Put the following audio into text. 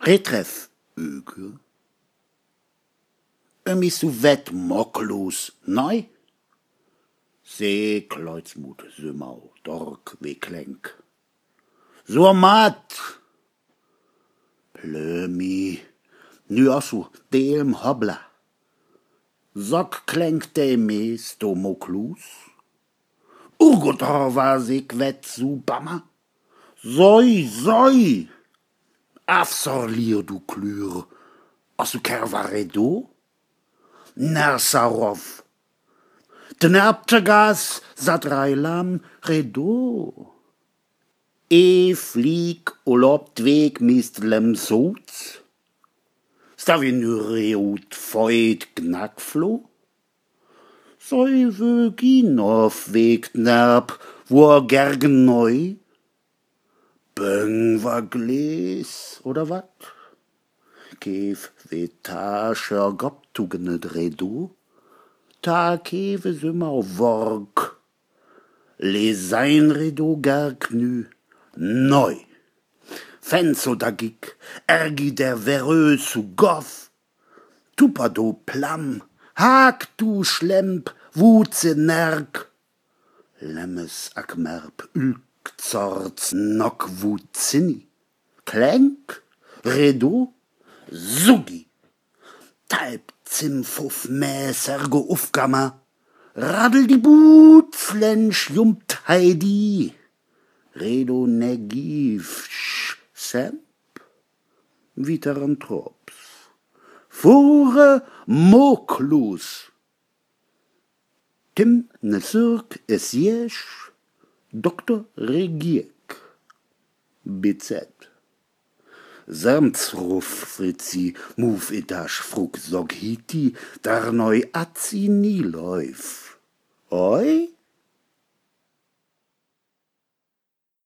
Retreff, Öke. Mis so wett mocklos, nei? See Kreuzmut, Sümmau, Dork, wie Klenk. So mat! Plömi, nu assu, delm Hobla. Sock klenk de mees, do moklus. Urgotor war sich wett su bammer. Soi! Afsorlier du klür, assu kervaredo? Nersarov. Den Erbtegas Sadreilam redo. Flieg oloptweg mistlem soz. Stavinureut feut knackflo. Soi Vöginov wegt nerb, wo gergen neu. Böng war Gles, oder wat? Kev vetascher goptugenet redo. Ta keve sümmer work. Le sein redo gar knü. Neu. Fenzo da gig, ergi der verö zu goff. Tupado plam, hak du schlemp, wutze nerk. Lemmes akmerp, zorts nok wutzini. Klenk, redo, sugi. Talb zimfuf mäßerge Ufgammer. Raddel die Boot, flensch jumpt Heidi. Redo negiv, semp, viterantrops. Fure moklus. Tim ne sirk es jesch, Dr. Regiek. BZ. Samtsruf fritzi, muf edasch frug soghiti, dar neu azzi nie läuf. Oi?